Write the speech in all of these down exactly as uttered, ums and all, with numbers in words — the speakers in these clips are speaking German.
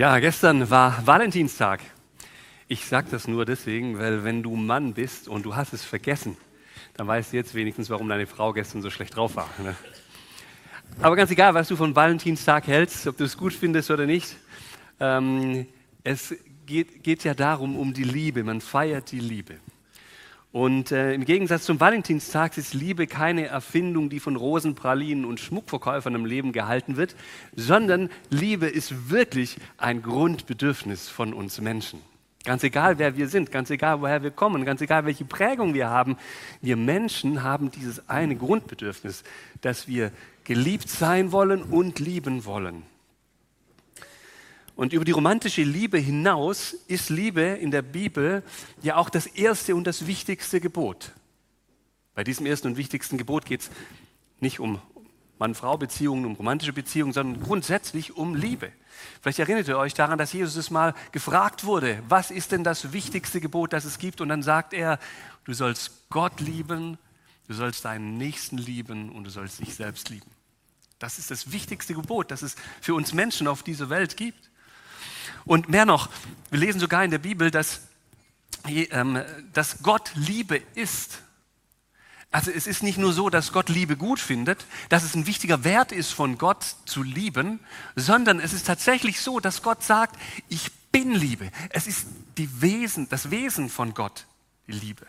Ja, gestern war Valentinstag. Ich sage das nur deswegen, weil wenn du Mann bist und du hast es vergessen, dann weißt du jetzt wenigstens, warum deine Frau gestern so schlecht drauf war. Ne? Aber ganz egal, was du von Valentinstag hältst, ob du es gut findest oder nicht, ähm, es geht, geht ja darum, um die Liebe. Man feiert die Liebe. Und äh, im Gegensatz zum Valentinstag ist Liebe keine Erfindung, die von Rosenpralinen und Schmuckverkäufern im Leben gehalten wird, sondern Liebe ist wirklich ein Grundbedürfnis von uns Menschen. Ganz egal, wer wir sind, ganz egal, woher wir kommen, ganz egal, welche Prägung wir haben, wir Menschen haben dieses eine Grundbedürfnis, dass wir geliebt sein wollen und lieben wollen. Und über die romantische Liebe hinaus ist Liebe in der Bibel ja auch das erste und das wichtigste Gebot. Bei diesem ersten und wichtigsten Gebot geht es nicht um Mann-Frau-Beziehungen, um romantische Beziehungen, sondern grundsätzlich um Liebe. Vielleicht erinnert ihr euch daran, dass Jesus mal gefragt wurde, was ist denn das wichtigste Gebot, das es gibt? Und dann sagt er, du sollst Gott lieben, du sollst deinen Nächsten lieben und du sollst dich selbst lieben. Das ist das wichtigste Gebot, das es für uns Menschen auf dieser Welt gibt. Und mehr noch, wir lesen sogar in der Bibel, dass, ähm, dass Gott Liebe ist. Also es ist nicht nur so, dass Gott Liebe gut findet, dass es ein wichtiger Wert ist, von Gott zu lieben, sondern es ist tatsächlich so, dass Gott sagt, ich bin Liebe. Es ist die Wesen, das Wesen von Gott, die Liebe.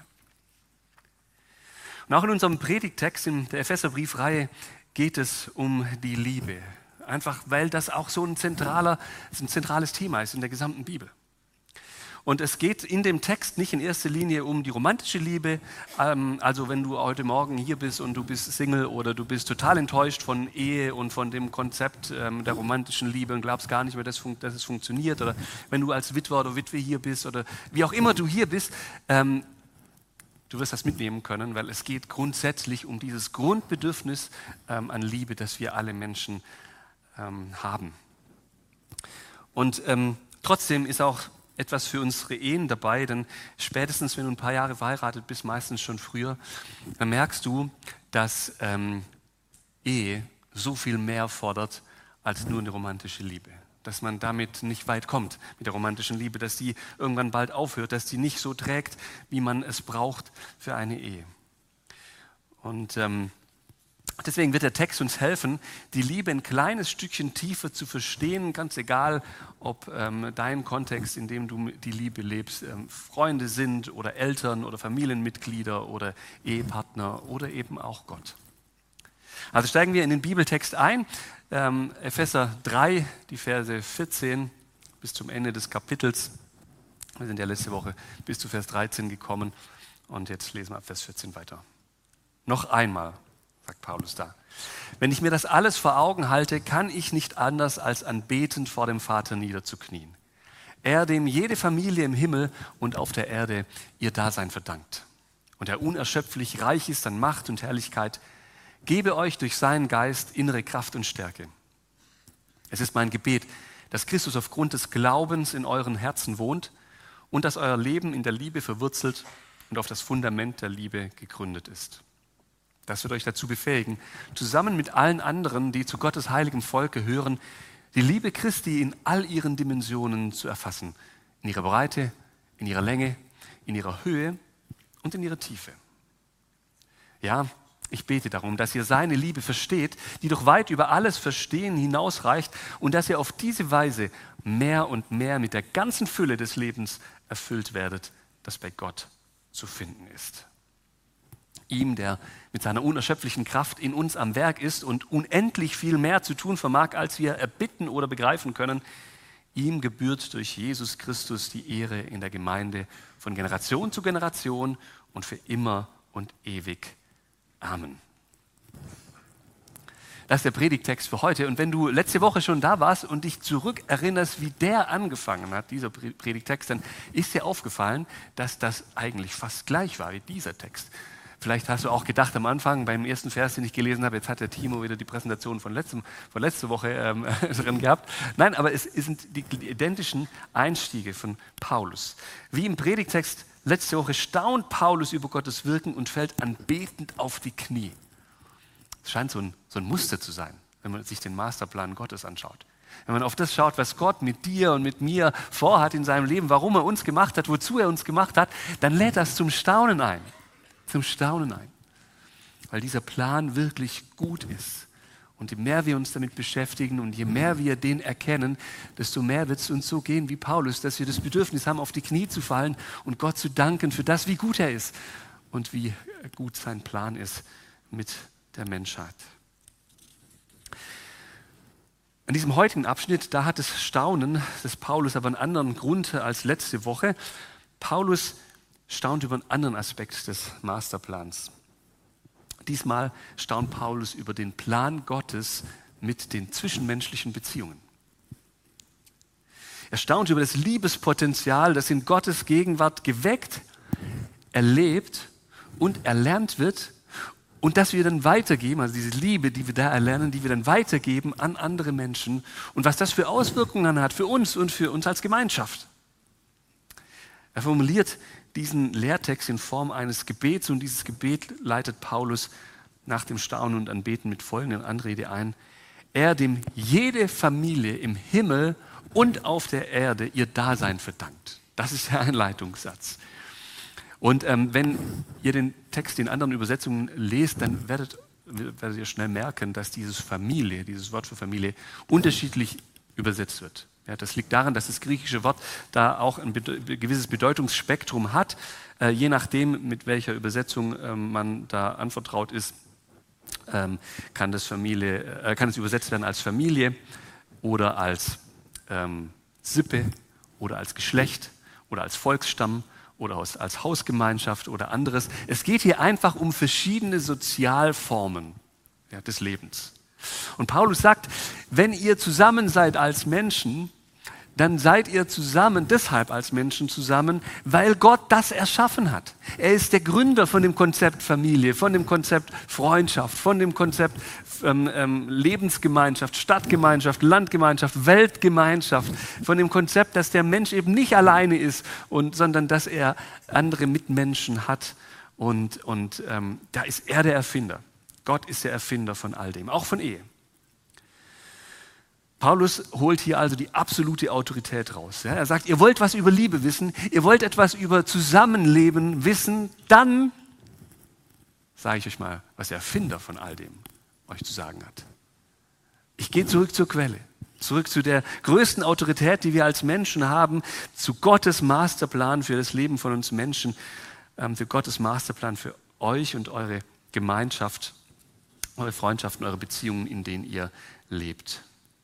Und auch in unserem Predigttext in der Epheserbriefreihe geht es um die Liebe. Einfach weil das auch so ein, zentraler, ein zentrales Thema ist in der gesamten Bibel. Und es geht in dem Text nicht in erster Linie um die romantische Liebe. Ähm, also wenn du heute Morgen hier bist und du bist Single oder du bist total enttäuscht von Ehe und von dem Konzept ähm, der romantischen Liebe und glaubst gar nicht mehr, dass, fun- dass es funktioniert. Oder wenn du als Witwer oder Witwe hier bist oder wie auch immer du hier bist, ähm, du wirst das mitnehmen können, weil es geht grundsätzlich um dieses Grundbedürfnis ähm, an Liebe, das wir alle Menschen ähm, haben. Und ähm, trotzdem ist auch etwas für unsere Ehen dabei, denn spätestens, wenn du ein paar Jahre verheiratet bist, meistens schon früher, dann merkst du, dass ähm, Ehe so viel mehr fordert als nur eine romantische Liebe. Dass man damit nicht weit kommt mit der romantischen Liebe, dass die irgendwann bald aufhört, dass die nicht so trägt, wie man es braucht für eine Ehe. Und ähm, deswegen wird der Text uns helfen, die Liebe ein kleines Stückchen tiefer zu verstehen, ganz egal, ob ähm, dein Kontext, in dem du die Liebe lebst, ähm, Freunde sind oder Eltern oder Familienmitglieder oder Ehepartner oder eben auch Gott. Also steigen wir in den Bibeltext ein, ähm, Epheser drei, die Verse vierzehn bis zum Ende des Kapitels. Wir sind ja letzte Woche bis zu Vers dreizehn gekommen und jetzt lesen wir ab Vers vierzehn weiter. Noch einmal, sagt Paulus da. Wenn ich mir das alles vor Augen halte, kann ich nicht anders, als anbetend vor dem Vater niederzuknien. Er, dem jede Familie im Himmel und auf der Erde ihr Dasein verdankt. Und der unerschöpflich reich ist an Macht und Herrlichkeit, gebe euch durch seinen Geist innere Kraft und Stärke. Es ist mein Gebet, dass Christus aufgrund des Glaubens in euren Herzen wohnt und dass euer Leben in der Liebe verwurzelt und auf das Fundament der Liebe gegründet ist. Das wird euch dazu befähigen, zusammen mit allen anderen, die zu Gottes heiligem Volk gehören, die Liebe Christi in all ihren Dimensionen zu erfassen. In ihrer Breite, in ihrer Länge, in ihrer Höhe und in ihrer Tiefe. Ja, ich bete darum, dass ihr seine Liebe versteht, die doch weit über alles Verstehen hinausreicht und dass ihr auf diese Weise mehr und mehr mit der ganzen Fülle des Lebens erfüllt werdet, das bei Gott zu finden ist. Ihm, der mit seiner unerschöpflichen Kraft in uns am Werk ist und unendlich viel mehr zu tun vermag, als wir erbitten oder begreifen können, ihm gebührt durch Jesus Christus die Ehre in der Gemeinde von Generation zu Generation und für immer und ewig. Amen. Das ist der Predigttext für heute. Und wenn du letzte Woche schon da warst und dich zurückerinnerst, wie der angefangen hat, dieser Predigttext, dann ist dir aufgefallen, dass das eigentlich fast gleich war wie dieser Text. Vielleicht hast du auch gedacht am Anfang, beim ersten Vers, den ich gelesen habe, jetzt hat der Timo wieder die Präsentation von, letztem, von letzter Woche ähm, drin gehabt. Nein, aber es sind die, die identischen Einstiege von Paulus. Wie im Predigtext letzte Woche staunt Paulus über Gottes Wirken und fällt anbetend auf die Knie. Es scheint so ein, so ein Muster zu sein, wenn man sich den Masterplan Gottes anschaut. Wenn man auf das schaut, was Gott mit dir und mit mir vorhat in seinem Leben, warum er uns gemacht hat, wozu er uns gemacht hat, dann lädt das zum Staunen ein. Zum Staunen ein. Weil dieser Plan wirklich gut ist. Und je mehr wir uns damit beschäftigen und je mehr wir den erkennen, desto mehr wird es uns so gehen wie Paulus, dass wir das Bedürfnis haben, auf die Knie zu fallen und Gott zu danken für das, wie gut er ist und wie gut sein Plan ist mit der Menschheit. In diesem heutigen Abschnitt, da hat das Staunen des Paulus aber einen anderen Grund als letzte Woche. Paulus staunt über einen anderen Aspekt des Masterplans. Diesmal staunt Paulus über den Plan Gottes mit den zwischenmenschlichen Beziehungen. Er staunt über das Liebespotenzial, das in Gottes Gegenwart geweckt, erlebt und erlernt wird und das wir dann weitergeben, also diese Liebe, die wir da erlernen, die wir dann weitergeben an andere Menschen und was das für Auswirkungen hat für uns und für uns als Gemeinschaft. Er formuliert diesen Lehrtext in Form eines Gebets und dieses Gebet leitet Paulus nach dem Staunen und Anbeten mit folgenden Anrede ein. Er, dem jede Familie im Himmel und auf der Erde ihr Dasein verdankt. Das ist der Einleitungssatz. Und ähm, wenn ihr den Text in anderen Übersetzungen lest, dann werdet, werdet ihr schnell merken, dass dieses Familie, dieses Wort für Familie unterschiedlich übersetzt wird. Ja, das liegt daran, dass das griechische Wort da auch ein bede- gewisses Bedeutungsspektrum hat. Äh, je nachdem, mit welcher Übersetzung ähm, man da anvertraut ist, ähm, kann, das Familie, äh, kann es übersetzt werden als Familie oder als ähm, Sippe oder als Geschlecht oder als Volksstamm oder als, als Hausgemeinschaft oder anderes. Es geht hier einfach um verschiedene Sozialformen, ja, des Lebens. Und Paulus sagt, wenn ihr zusammen seid als Menschen, dann seid ihr zusammen, deshalb als Menschen zusammen, weil Gott das erschaffen hat. Er ist der Gründer von dem Konzept Familie, von dem Konzept Freundschaft, von dem Konzept ähm, ähm, Lebensgemeinschaft, Stadtgemeinschaft, Landgemeinschaft, Weltgemeinschaft, von dem Konzept, dass der Mensch eben nicht alleine ist, und, sondern dass er andere Mitmenschen hat. Und, und ähm, da ist er der Erfinder. Gott ist der Erfinder von all dem, auch von Ehe. Paulus holt hier also die absolute Autorität raus. Ja, er sagt, ihr wollt was über Liebe wissen, ihr wollt etwas über Zusammenleben wissen, dann sage ich euch mal, was der Erfinder von all dem euch zu sagen hat. Ich gehe zurück zur Quelle, zurück zu der größten Autorität, die wir als Menschen haben, zu Gottes Masterplan für das Leben von uns Menschen, für Gottes Masterplan für euch und eure Gemeinschaft, eure Freundschaften, eure Beziehungen, in denen ihr lebt.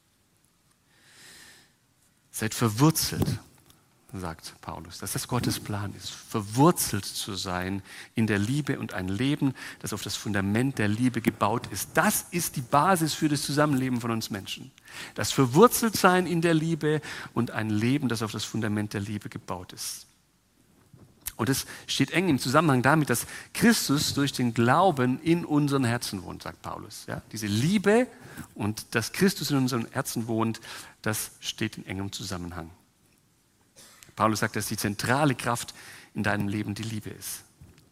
Seid verwurzelt, sagt Paulus, dass das Gottes Plan ist, verwurzelt zu sein in der Liebe und ein Leben, das auf das Fundament der Liebe gebaut ist. Das ist die Basis für das Zusammenleben von uns Menschen. Das Verwurzeltsein in der Liebe und ein Leben, das auf das Fundament der Liebe gebaut ist. Und es steht eng im Zusammenhang damit, dass Christus durch den Glauben in unseren Herzen wohnt, sagt Paulus. Ja, diese Liebe und dass Christus in unseren Herzen wohnt, das steht in engem Zusammenhang. Paulus sagt, dass die zentrale Kraft in deinem Leben die Liebe ist.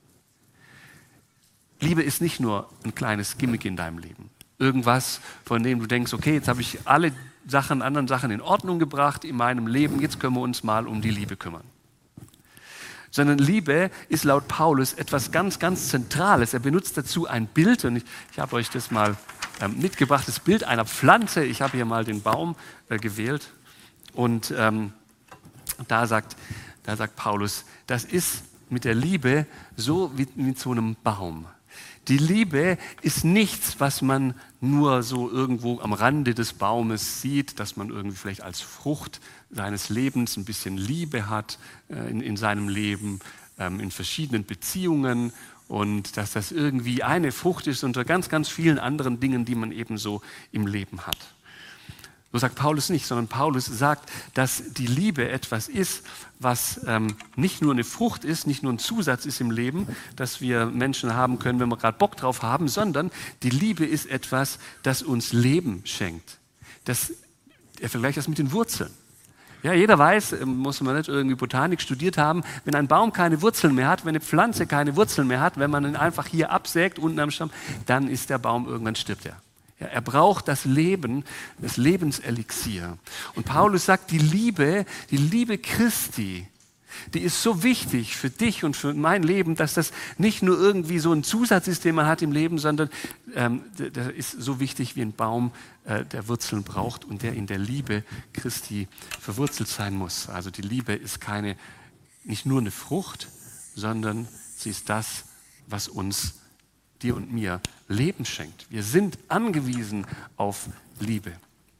Liebe ist nicht nur ein kleines Gimmick in deinem Leben. Irgendwas, von dem du denkst, okay, jetzt habe ich alle Sachen, anderen Sachen in Ordnung gebracht in meinem Leben, jetzt können wir uns mal um die Liebe kümmern. Sondern Liebe ist laut Paulus etwas ganz, ganz Zentrales. Er benutzt dazu ein Bild, und ich, ich habe euch das mal ähm, mitgebracht, das Bild einer Pflanze. Ich habe hier mal den Baum äh, gewählt, und ähm, da, sagt, da sagt Paulus, das ist mit der Liebe so wie mit so einem Baum. Die Liebe ist nichts, was man nur so irgendwo am Rande des Baumes sieht, dass man irgendwie vielleicht als Frucht seines Lebens ein bisschen Liebe hat äh, in, in seinem Leben, ähm, in verschiedenen Beziehungen, und dass das irgendwie eine Frucht ist unter ganz, ganz vielen anderen Dingen, die man eben so im Leben hat. So sagt Paulus nicht, sondern Paulus sagt, dass die Liebe etwas ist, was ähm, nicht nur eine Frucht ist, nicht nur ein Zusatz ist im Leben, das wir Menschen haben können, wenn wir gerade Bock drauf haben, sondern die Liebe ist etwas, das uns Leben schenkt. Das, er vergleicht das mit den Wurzeln. Ja, jeder weiß, muss man nicht irgendwie Botanik studiert haben, wenn ein Baum keine Wurzeln mehr hat, wenn eine Pflanze keine Wurzeln mehr hat, wenn man ihn einfach hier absägt, unten am Stamm, dann ist der Baum, irgendwann stirbt er. Ja, er braucht das Leben, das Lebenselixier. Und Paulus sagt, die Liebe, die Liebe Christi, die ist so wichtig für dich und für mein Leben, dass das nicht nur irgendwie so ein Zusatz ist, den man hat im Leben, sondern ähm, der, der ist so wichtig wie ein Baum, äh, der Wurzeln braucht und der in der Liebe Christi verwurzelt sein muss. Also die Liebe ist keine, nicht nur eine Frucht, sondern sie ist das, was uns, dir und mir, Leben schenkt. Wir sind angewiesen auf Liebe.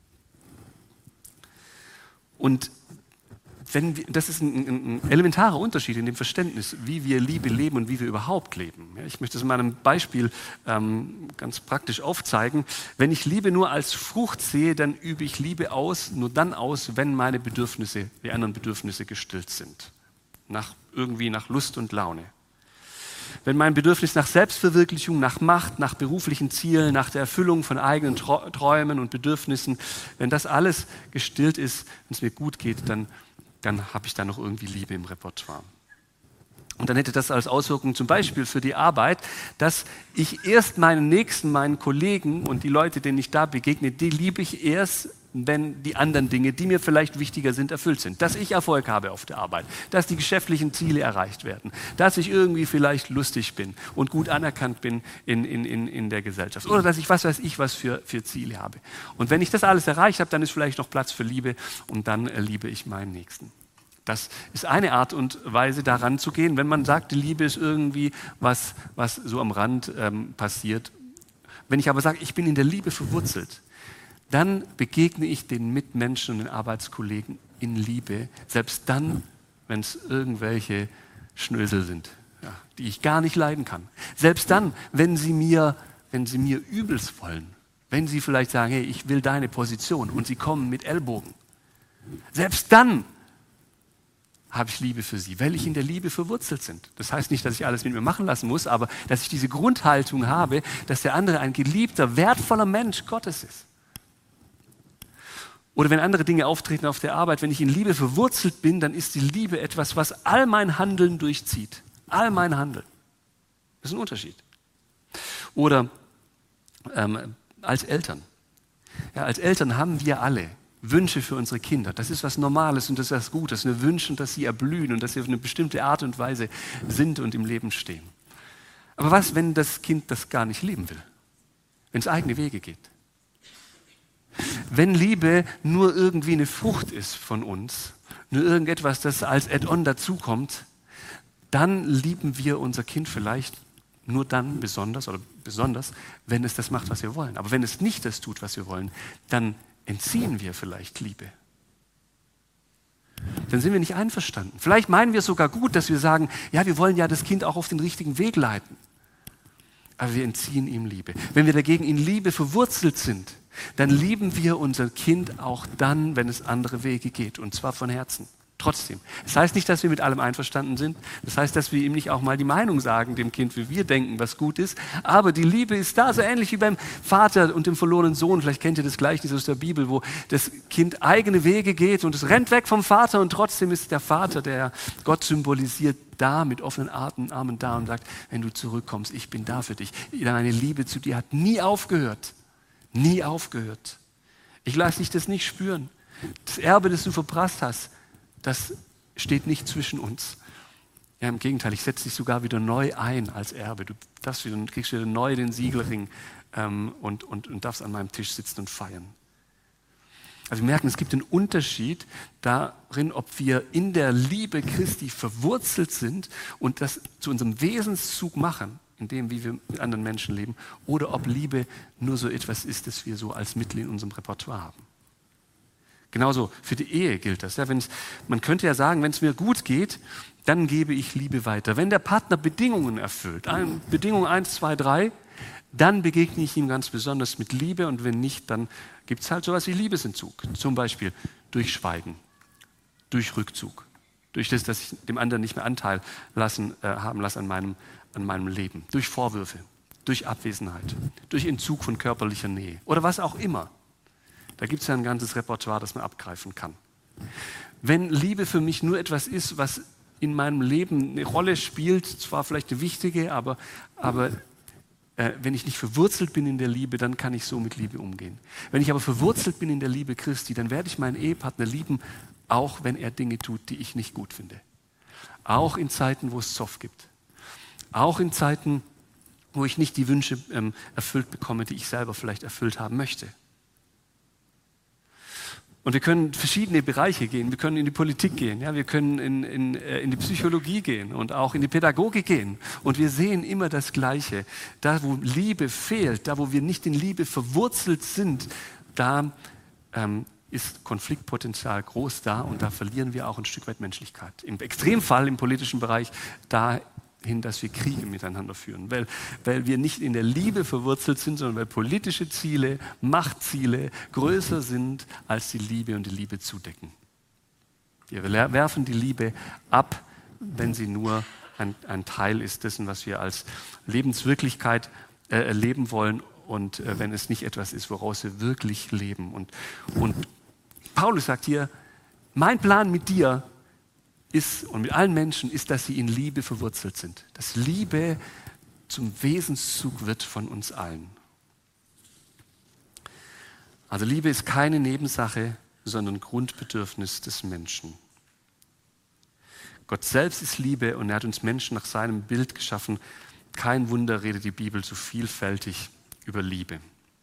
Und wenn wir, das ist ein, ein elementarer Unterschied in dem Verständnis, wie wir Liebe leben und wie wir überhaupt leben. Ja, ich möchte es in meinem Beispiel ähm, ganz praktisch aufzeigen. Wenn ich Liebe nur als Frucht sehe, dann übe ich Liebe aus, nur dann aus, wenn meine Bedürfnisse, die anderen Bedürfnisse gestillt sind. Nach, irgendwie nach Lust und Laune. Wenn mein Bedürfnis nach Selbstverwirklichung, nach Macht, nach beruflichen Zielen, nach der Erfüllung von eigenen Träumen und Bedürfnissen, wenn das alles gestillt ist, wenn es mir gut geht, dann, dann habe ich da noch irgendwie Liebe im Repertoire. Und dann hätte das als Auswirkung zum Beispiel für die Arbeit, dass ich erst meinen Nächsten, meinen Kollegen und die Leute, denen ich da begegne, die liebe ich erst, wenn die anderen Dinge, die mir vielleicht wichtiger sind, erfüllt sind. Dass ich Erfolg habe auf der Arbeit, dass die geschäftlichen Ziele erreicht werden, dass ich irgendwie vielleicht lustig bin und gut anerkannt bin in, in, in, in der Gesellschaft oder dass ich was weiß ich was für, für Ziele habe. Und wenn ich das alles erreicht habe, dann ist vielleicht noch Platz für Liebe und dann äh, liebe ich meinen Nächsten. Das ist eine Art und Weise, daran zu gehen, wenn man sagt, die Liebe ist irgendwie was, was so am Rand ähm, passiert. Wenn ich aber sage, ich bin in der Liebe verwurzelt, dann begegne ich den Mitmenschen und den Arbeitskollegen in Liebe, selbst dann, wenn es irgendwelche Schnösel sind, ja, die ich gar nicht leiden kann. Selbst dann, wenn sie mir, wenn sie mir Übels wollen, wenn sie vielleicht sagen, hey, ich will deine Position und sie kommen mit Ellbogen. Selbst dann habe ich Liebe für sie, weil ich in der Liebe verwurzelt sind. Das heißt nicht, dass ich alles mit mir machen lassen muss, aber dass ich diese Grundhaltung habe, dass der andere ein geliebter, wertvoller Mensch Gottes ist. Oder wenn andere Dinge auftreten auf der Arbeit, wenn ich in Liebe verwurzelt bin, dann ist die Liebe etwas, was all mein Handeln durchzieht. All mein Handeln. Das ist ein Unterschied. Oder ähm, als Eltern. Ja, als Eltern haben wir alle Wünsche für unsere Kinder. Das ist was Normales und das ist was Gutes. Wir wünschen, dass sie erblühen und dass sie auf eine bestimmte Art und Weise sind und im Leben stehen. Aber was, wenn das Kind das gar nicht leben will? Wenn es eigene Wege geht? Wenn Liebe nur irgendwie eine Frucht ist von uns, nur irgendetwas, das als Add-on dazukommt, dann lieben wir unser Kind vielleicht nur dann besonders oder besonders, wenn es das macht, was wir wollen. Aber wenn es nicht das tut, was wir wollen, dann entziehen wir vielleicht Liebe. Dann sind wir nicht einverstanden. Vielleicht meinen wir sogar gut, dass wir sagen, ja, wir wollen ja das Kind auch auf den richtigen Weg leiten. Aber wir entziehen ihm Liebe. Wenn wir dagegen in Liebe verwurzelt sind, dann lieben wir unser Kind auch dann, wenn es andere Wege geht. Und zwar von Herzen. Trotzdem. Das heißt nicht, dass wir mit allem einverstanden sind. Das heißt, dass wir ihm nicht auch mal die Meinung sagen, dem Kind, wie wir denken, was gut ist. Aber die Liebe ist da, so ähnlich wie beim Vater und dem verlorenen Sohn. Vielleicht kennt ihr das Gleichnis aus der Bibel, wo das Kind eigene Wege geht und es rennt weg vom Vater und trotzdem ist der Vater, der Gott symbolisiert, da mit offenen Armen da und sagt, wenn du zurückkommst, ich bin da für dich. Meine Liebe zu dir hat nie aufgehört. Nie aufgehört. Ich lasse dich das nicht spüren. Das Erbe, das du verprasst hast, das steht nicht zwischen uns. Ja, im Gegenteil, ich setze dich sogar wieder neu ein als Erbe. Du darfst wieder, kriegst wieder neu den Siegelring ähm, und, und, und darfst an meinem Tisch sitzen und feiern. Also wir merken, es gibt einen Unterschied darin, ob wir in der Liebe Christi verwurzelt sind und das zu unserem Wesenszug machen, in dem, wie wir mit anderen Menschen leben, oder ob Liebe nur so etwas ist, das wir so als Mittel in unserem Repertoire haben. Genauso für die Ehe gilt das. Ja, wenn's, man könnte ja sagen, wenn es mir gut geht, dann gebe ich Liebe weiter. Wenn der Partner Bedingungen erfüllt, ein, Bedingung eins, zwei, drei, dann begegne ich ihm ganz besonders mit Liebe und wenn nicht, dann gibt es halt sowas wie Liebesentzug. Zum Beispiel durch Schweigen, durch Rückzug, durch das, dass ich dem anderen nicht mehr Anteil lassen, äh, haben lasse an meinem, an meinem Leben, durch Vorwürfe, durch Abwesenheit, durch Entzug von körperlicher Nähe oder was auch immer. Da gibt es ja ein ganzes Repertoire, das man abgreifen kann. Wenn Liebe für mich nur etwas ist, was in meinem Leben eine Rolle spielt, zwar vielleicht eine wichtige, aber, aber äh, wenn ich nicht verwurzelt bin in der Liebe, dann kann ich so mit Liebe umgehen. Wenn ich aber verwurzelt bin in der Liebe Christi, dann werde ich meinen Ehepartner lieben, auch wenn er Dinge tut, die ich nicht gut finde. Auch in Zeiten, wo es Zoff gibt. Auch in Zeiten, wo ich nicht die Wünsche ähm, erfüllt bekomme, die ich selber vielleicht erfüllt haben möchte. Und wir können in verschiedene Bereiche gehen. Wir können in die Politik gehen, ja? Wir können in, in, äh, in die Psychologie gehen und auch in die Pädagogik gehen. Und wir sehen immer das Gleiche. Da, wo Liebe fehlt, da, wo wir nicht in Liebe verwurzelt sind, da ähm, ist Konfliktpotenzial groß da und da verlieren wir auch ein Stück weit Menschlichkeit. Im Extremfall im politischen Bereich dahin, dass wir Kriege miteinander führen, weil, weil wir nicht in der Liebe verwurzelt sind, sondern weil politische Ziele, Machtziele größer sind, als die Liebe und die Liebe zudecken. Wir werfen die Liebe ab, wenn sie nur ein, ein Teil ist dessen, was wir als Lebenswirklichkeit äh, erleben wollen und äh, wenn es nicht etwas ist, woraus wir wirklich leben. Und, und Paulus sagt hier, mein Plan mit dir ist und mit allen Menschen ist, dass sie in Liebe verwurzelt sind. Dass Liebe zum Wesenszug wird von uns allen. Also Liebe ist keine Nebensache, sondern Grundbedürfnis des Menschen. Gott selbst ist Liebe und er hat uns Menschen nach seinem Bild geschaffen. Kein Wunder redet die Bibel so vielfältig über Liebe.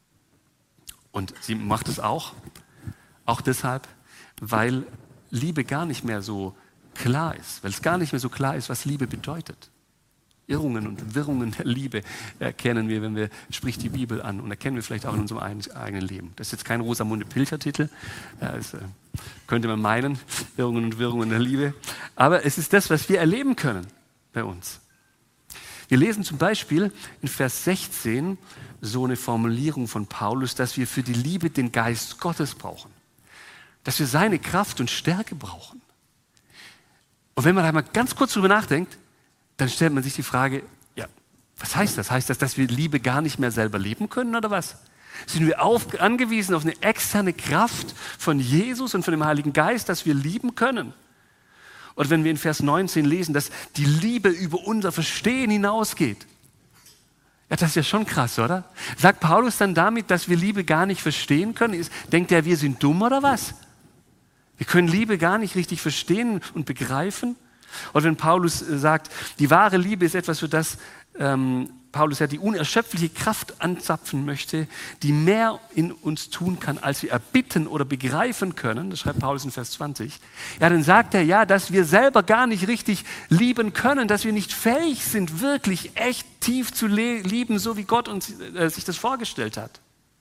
Und sie macht es auch, auch deshalb, weil Liebe gar nicht mehr so klar ist, weil es gar nicht mehr so klar ist, was Liebe bedeutet. Irrungen und Wirrungen der Liebe erkennen wir, wenn wir, spricht die Bibel an und erkennen wir vielleicht auch in unserem eigenen Leben. Das ist jetzt kein Rosamunde Pilcher-Titel, das könnte man meinen, Irrungen und Wirrungen der Liebe, aber es ist das, was wir erleben können bei uns. Wir lesen zum Beispiel in Vers sechzehn so eine Formulierung von Paulus, dass wir für die Liebe den Geist Gottes brauchen, dass wir seine Kraft und Stärke brauchen. Und wenn man da mal ganz kurz drüber nachdenkt, dann stellt man sich die Frage, ja, was heißt das? Heißt das, dass wir Liebe gar nicht mehr selber leben können oder was? Sind wir auf, angewiesen auf eine externe Kraft von Jesus und von dem Heiligen Geist, dass wir lieben können? Oder wenn wir in Vers neunzehn lesen, dass die Liebe über unser Verstehen hinausgeht. Ja, das ist ja schon krass, oder? Sagt Paulus dann damit, dass wir Liebe gar nicht verstehen können? Ist, denkt er, wir sind dumm oder was? Wir können Liebe gar nicht richtig verstehen und begreifen? Oder wenn Paulus sagt, die wahre Liebe ist etwas, für das ähm, Paulus ja die unerschöpfliche Kraft anzapfen möchte, die mehr in uns tun kann, als wir erbitten oder begreifen können, das schreibt Paulus in Vers zwanzig, ja, dann sagt er ja, dass wir selber gar nicht richtig lieben können, dass wir nicht fähig sind, wirklich echt tief zu le- lieben, so wie Gott uns, äh, sich das vorgestellt hat.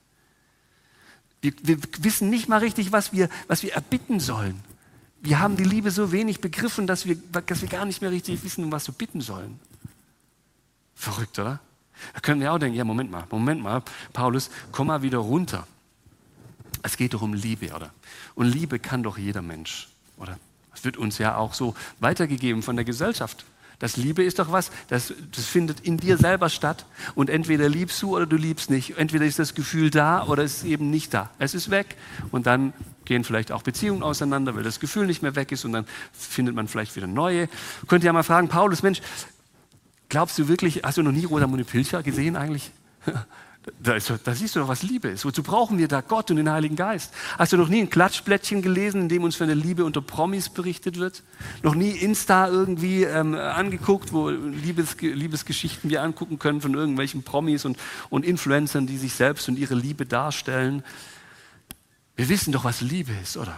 Wir, wir wissen nicht mal richtig, was wir, was wir erbitten sollen. Wir haben die Liebe so wenig begriffen, dass wir, dass wir gar nicht mehr richtig wissen, um was wir bitten sollen. Verrückt, oder? Da können wir auch denken, ja, Moment mal, Moment mal, Paulus, komm mal wieder runter. Es geht doch um Liebe, oder? Und Liebe kann doch jeder Mensch, oder? Das wird uns ja auch so weitergegeben von der Gesellschaft. Das Liebe ist doch was, das, das findet in dir selber statt und entweder liebst du oder du liebst nicht. Entweder ist das Gefühl da oder es ist eben nicht da. Es ist weg und dann gehen vielleicht auch Beziehungen auseinander, weil das Gefühl nicht mehr weg ist und dann findet man vielleicht wieder neue. Könnt ihr ja mal fragen, Paulus, Mensch, glaubst du wirklich, hast du noch nie Rosamunde Pilcher gesehen eigentlich? Da, ist, da siehst du doch, was Liebe ist. Wozu brauchen wir da Gott und den Heiligen Geist? Hast du noch nie ein Klatschblättchen gelesen, in dem uns von der Liebe unter Promis berichtet wird? Noch nie Insta irgendwie ähm, angeguckt, wo Liebes, Liebesgeschichten wir angucken können von irgendwelchen Promis und, und Influencern, die sich selbst und ihre Liebe darstellen? Wir wissen doch, was Liebe ist, oder?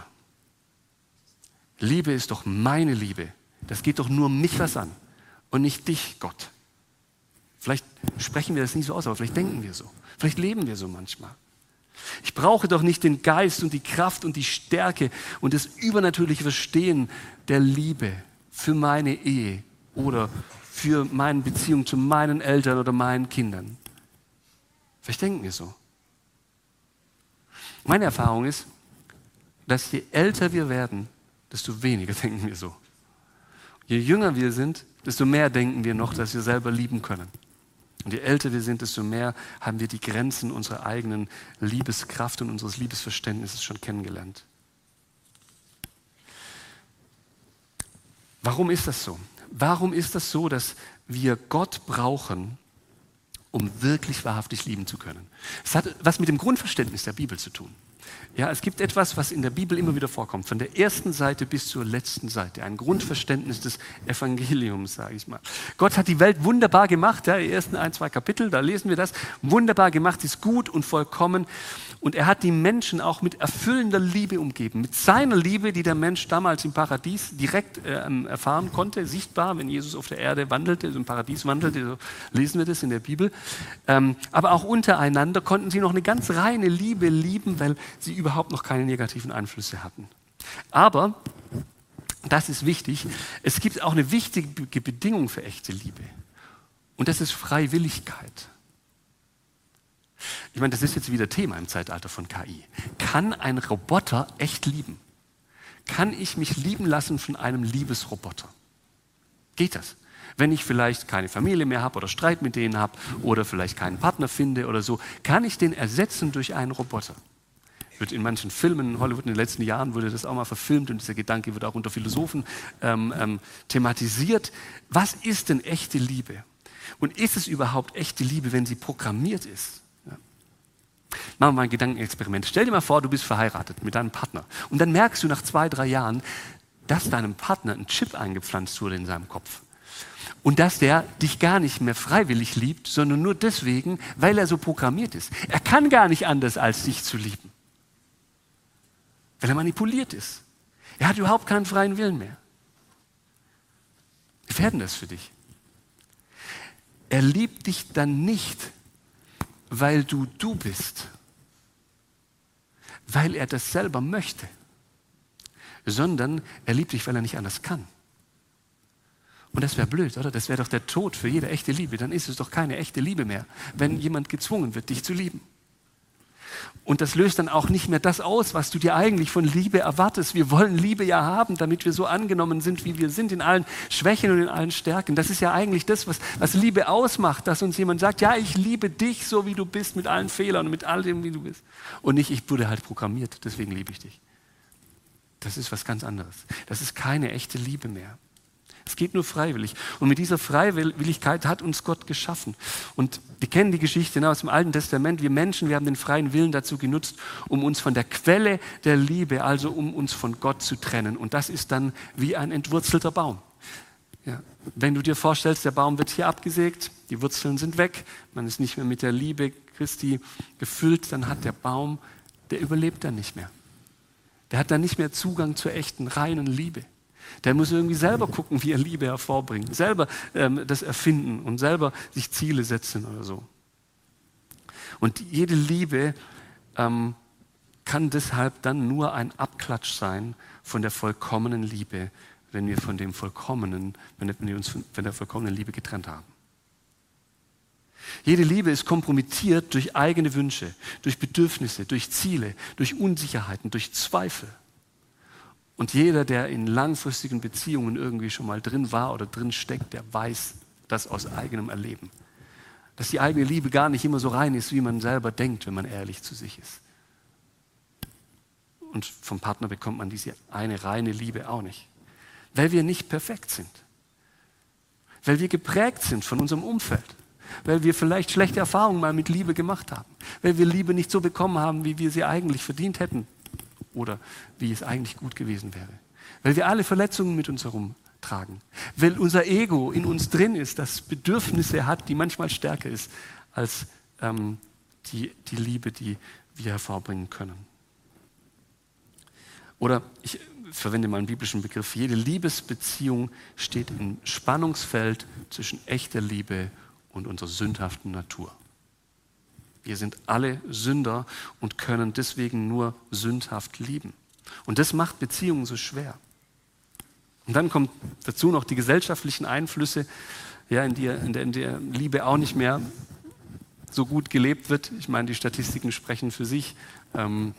Liebe ist doch meine Liebe. Das geht doch nur mich was an und nicht dich, Gott. Vielleicht sprechen wir das nicht so aus, aber vielleicht denken wir so. Vielleicht leben wir so manchmal. Ich brauche doch nicht den Geist und die Kraft und die Stärke und das übernatürliche Verstehen der Liebe für meine Ehe oder für meine Beziehung zu meinen Eltern oder meinen Kindern. Vielleicht denken wir so. Meine Erfahrung ist, dass je älter wir werden, desto weniger denken wir so. Je jünger wir sind, desto mehr denken wir noch, dass wir selber lieben können. Und je älter wir sind, desto mehr haben wir die Grenzen unserer eigenen Liebeskraft und unseres Liebesverständnisses schon kennengelernt. Warum ist das so? Warum ist das so, dass wir Gott brauchen, um wirklich wahrhaftig lieben zu können. Es hat was mit dem Grundverständnis der Bibel zu tun. Ja, es gibt etwas, was in der Bibel immer wieder vorkommt, von der ersten Seite bis zur letzten Seite, ein Grundverständnis des Evangeliums, sage ich mal. Gott hat die Welt wunderbar gemacht, ja, die ersten ein, zwei Kapitel, da lesen wir das, wunderbar gemacht, ist gut und vollkommen. Und er hat die Menschen auch mit erfüllender Liebe umgeben, mit seiner Liebe, die der Mensch damals im Paradies direkt äh, erfahren konnte, sichtbar, wenn Jesus auf der Erde wandelte, also im Paradies wandelte, so lesen wir das in der Bibel. Ähm, aber auch untereinander konnten sie noch eine ganz reine Liebe lieben, weil sie überhaupt noch keine negativen Einflüsse hatten. Aber, das ist wichtig, es gibt auch eine wichtige Bedingung für echte Liebe. Und das ist Freiwilligkeit. Ich meine, das ist jetzt wieder Thema im Zeitalter von K I. Kann ein Roboter echt lieben? Kann ich mich lieben lassen von einem Liebesroboter? Geht das? Wenn ich vielleicht keine Familie mehr habe oder Streit mit denen habe oder vielleicht keinen Partner finde oder so, kann ich den ersetzen durch einen Roboter? Wird in manchen Filmen in Hollywood in den letzten Jahren wurde das auch mal verfilmt und dieser Gedanke wird auch unter Philosophen ähm, ähm, thematisiert. Was ist denn echte Liebe? Und ist es überhaupt echte Liebe, wenn sie programmiert ist? Machen wir mal ein Gedankenexperiment. Stell dir mal vor, du bist verheiratet mit deinem Partner und dann merkst du nach zwei, drei Jahren, dass deinem Partner ein Chip eingepflanzt wurde in seinem Kopf und dass der dich gar nicht mehr freiwillig liebt, sondern nur deswegen, weil er so programmiert ist. Er kann gar nicht anders, als dich zu lieben, weil er manipuliert ist. Er hat überhaupt keinen freien Willen mehr. Wie wäre denn das für dich? Er liebt dich dann nicht, weil du du bist, weil er das selber möchte, sondern er liebt dich, weil er nicht anders kann. Und das wäre blöd, oder? Das wäre doch der Tod für jede echte Liebe. Dann ist es doch keine echte Liebe mehr, wenn jemand gezwungen wird, dich zu lieben. Und das löst dann auch nicht mehr das aus, was du dir eigentlich von Liebe erwartest. Wir wollen Liebe ja haben, damit wir so angenommen sind, wie wir sind, in allen Schwächen und in allen Stärken. Das ist ja eigentlich das, was, was Liebe ausmacht, dass uns jemand sagt, ja, ich liebe dich so, wie du bist, mit allen Fehlern und mit all dem, wie du bist. Und nicht, ich wurde halt programmiert, deswegen liebe ich dich. Das ist was ganz anderes. Das ist keine echte Liebe mehr. Es geht nur freiwillig. Und mit dieser Freiwilligkeit hat uns Gott geschaffen. Und wir kennen die Geschichte aus dem Alten Testament. Wir Menschen, wir haben den freien Willen dazu genutzt, um uns von der Quelle der Liebe, also um uns von Gott zu trennen. Und das ist dann wie ein entwurzelter Baum. Ja. Wenn du dir vorstellst, der Baum wird hier abgesägt, die Wurzeln sind weg, man ist nicht mehr mit der Liebe Christi gefüllt, dann hat der Baum, der überlebt dann nicht mehr. Der hat dann nicht mehr Zugang zur echten, reinen Liebe. Der muss irgendwie selber gucken, wie er Liebe hervorbringt, selber ähm, das erfinden und selber sich Ziele setzen oder so. Und jede Liebe ähm, kann deshalb dann nur ein Abklatsch sein von der vollkommenen Liebe, wenn wir von dem vollkommenen, wenn wir uns von der vollkommenen Liebe getrennt haben. Jede Liebe ist kompromittiert durch eigene Wünsche, durch Bedürfnisse, durch Ziele, durch Unsicherheiten, durch Zweifel. Und jeder, der in langfristigen Beziehungen irgendwie schon mal drin war oder drin steckt, der weiß das aus eigenem Erleben. Dass die eigene Liebe gar nicht immer so rein ist, wie man selber denkt, wenn man ehrlich zu sich ist. Und vom Partner bekommt man diese eine reine Liebe auch nicht. Weil wir nicht perfekt sind. Weil wir geprägt sind von unserem Umfeld. Weil wir vielleicht schlechte Erfahrungen mal mit Liebe gemacht haben. Weil wir Liebe nicht so bekommen haben, wie wir sie eigentlich verdient hätten. Oder wie es eigentlich gut gewesen wäre. Weil wir alle Verletzungen mit uns herumtragen. Weil unser Ego in uns drin ist, das Bedürfnisse hat, die manchmal stärker ist als ähm, die, die Liebe, die wir hervorbringen können. Oder ich verwende mal einen biblischen Begriff. Jede Liebesbeziehung steht im Spannungsfeld zwischen echter Liebe und unserer sündhaften Natur. Wir sind alle Sünder und können deswegen nur sündhaft lieben. Und das macht Beziehungen so schwer. Und dann kommt dazu noch die gesellschaftlichen Einflüsse, ja, in, die, in, der, in der Liebe auch nicht mehr so gut gelebt wird. Ich meine, die Statistiken sprechen für sich. Ähm,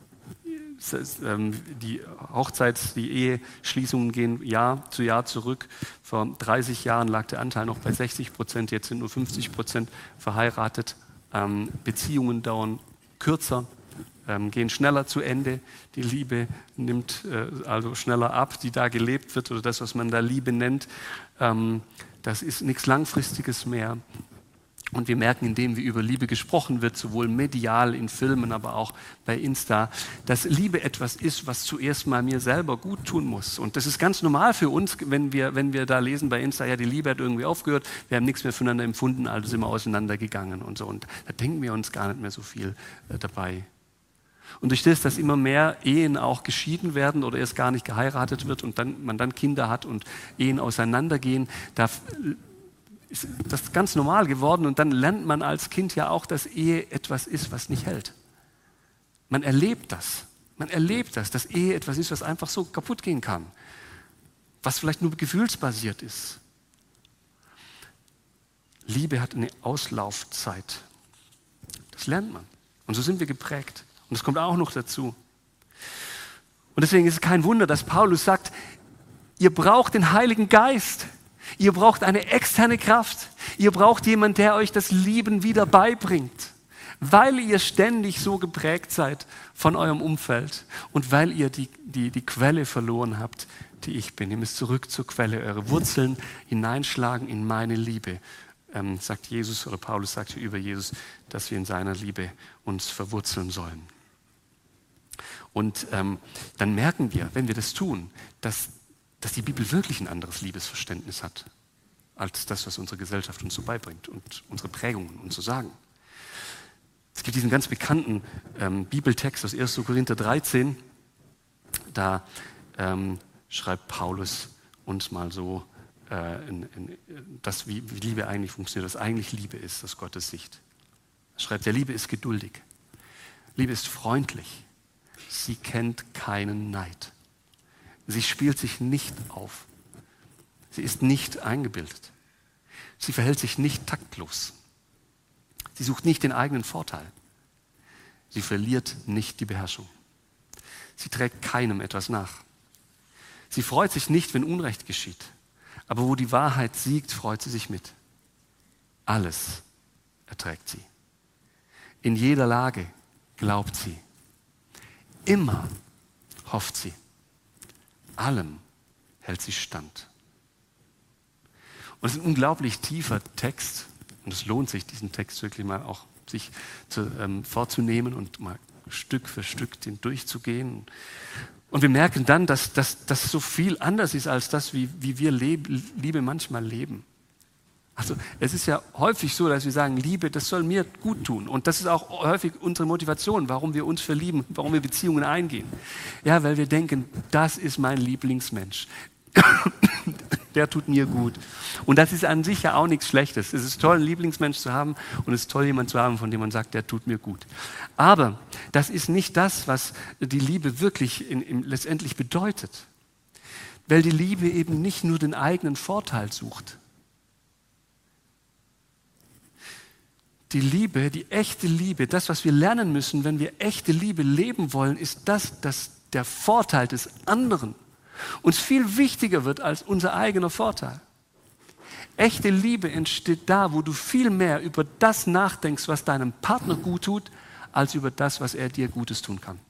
die Hochzeits-, die Eheschließungen gehen Jahr zu Jahr zurück. Vor dreißig Jahren lag der Anteil noch bei sechzig Prozent, jetzt sind nur fünfzig Prozent verheiratet. Ähm, Beziehungen dauern kürzer, ähm, gehen schneller zu Ende. Die Liebe nimmt äh, also schneller ab, die da gelebt wird, oder das, was man da Liebe nennt. Ähm, das ist nichts Langfristiges mehr. Und wir merken, indem wie über Liebe gesprochen wird, sowohl medial in Filmen, aber auch bei Insta, dass Liebe etwas ist, was zuerst mal mir selber gut tun muss. Und das ist ganz normal für uns, wenn wir, wenn wir da lesen bei Insta, ja, die Liebe hat irgendwie aufgehört, wir haben nichts mehr füreinander empfunden, also sind wir auseinandergegangen und so. Und da denken wir uns gar nicht mehr so viel äh, dabei. Und durch das, dass immer mehr Ehen auch geschieden werden oder erst gar nicht geheiratet wird und dann, man dann Kinder hat und Ehen auseinandergehen, da ist das ganz normal geworden und dann lernt man als Kind ja auch, dass Ehe etwas ist, was nicht hält. Man erlebt das. Man erlebt das, dass Ehe etwas ist, was einfach so kaputt gehen kann. Was vielleicht nur gefühlsbasiert ist. Liebe hat eine Auslaufzeit. Das lernt man. Und so sind wir geprägt. Und das kommt auch noch dazu. Und deswegen ist es kein Wunder, dass Paulus sagt, ihr braucht den Heiligen Geist. Ihr braucht eine externe Kraft. Ihr braucht jemanden, der euch das Lieben wieder beibringt. Weil ihr ständig so geprägt seid von eurem Umfeld und weil ihr die, die, die Quelle verloren habt, die ich bin. Ihr müsst zurück zur Quelle, eure Wurzeln hineinschlagen in meine Liebe. Ähm, sagt Jesus oder Paulus sagt hier über Jesus, dass wir in seiner Liebe uns verwurzeln sollen. Und ähm, dann merken wir, wenn wir das tun, dass dass die Bibel wirklich ein anderes Liebesverständnis hat, als das, was unsere Gesellschaft uns so beibringt und unsere Prägungen uns so sagen. Es gibt diesen ganz bekannten ähm, Bibeltext aus erster Korinther dreizehn, da ähm, schreibt Paulus uns mal so, äh, in, in, das, wie, wie Liebe eigentlich funktioniert, was eigentlich Liebe ist, aus Gottes Sicht. Er schreibt, ja, Liebe ist geduldig, Liebe ist freundlich, sie kennt keinen Neid. Sie spielt sich nicht auf. Sie ist nicht eingebildet. Sie verhält sich nicht taktlos. Sie sucht nicht den eigenen Vorteil. Sie verliert nicht die Beherrschung. Sie trägt keinem etwas nach. Sie freut sich nicht, wenn Unrecht geschieht. Aber wo die Wahrheit siegt, freut sie sich mit. Alles erträgt sie. In jeder Lage glaubt sie. Immer hofft sie. Allem hält sie stand. Und es ist ein unglaublich tiefer Text und es lohnt sich, diesen Text wirklich mal auch sich zu, ähm, vorzunehmen und mal Stück für Stück den durchzugehen. Und wir merken dann, dass das so viel anders ist als das, wie, wie wir Leb, Liebe manchmal leben. Also es ist ja häufig so, dass wir sagen, Liebe, das soll mir gut tun. Und das ist auch häufig unsere Motivation, warum wir uns verlieben, warum wir Beziehungen eingehen. Ja, weil wir denken, das ist mein Lieblingsmensch. Der tut mir gut. Und das ist an sich ja auch nichts Schlechtes. Es ist toll, einen Lieblingsmensch zu haben und es ist toll, jemanden zu haben, von dem man sagt, der tut mir gut. Aber das ist nicht das, was die Liebe wirklich in, in, letztendlich bedeutet. Weil die Liebe eben nicht nur den eigenen Vorteil sucht. Die Liebe, die echte Liebe, das, was wir lernen müssen, wenn wir echte Liebe leben wollen, ist das, dass der Vorteil des anderen uns viel wichtiger wird als unser eigener Vorteil. Echte Liebe entsteht da, wo du viel mehr über das nachdenkst, was deinem Partner gut tut, als über das, was er dir Gutes tun kann.